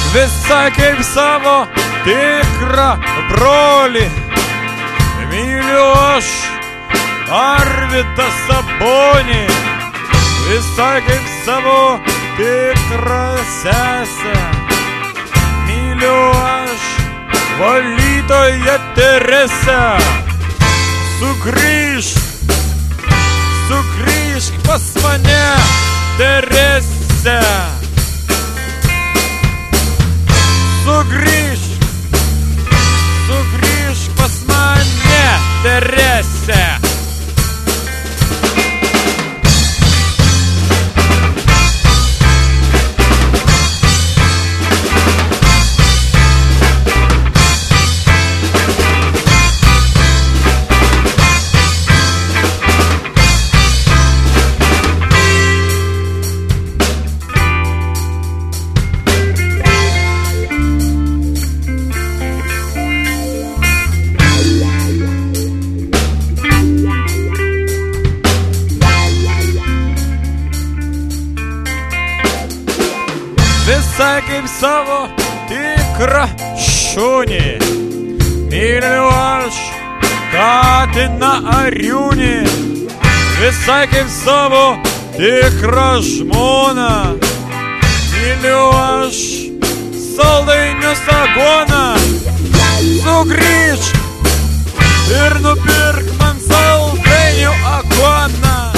visai kaip savo tikrą brolį. Myliu aš Arvydą Sabonį, visai kaip savo tikrą sesę. Myliu aš valytoją Teresę. Sugrįžk pas mane, Terese. Sugrįžk pas mane, Terese. Visai kaip savo tikrą šunį. Myliu aš katiną Ariūnį, visai kaip savo tikrą žmoną. Myliu aš saldainius aguoną. Sugrįžk ir nupirk man saldainių aguoną.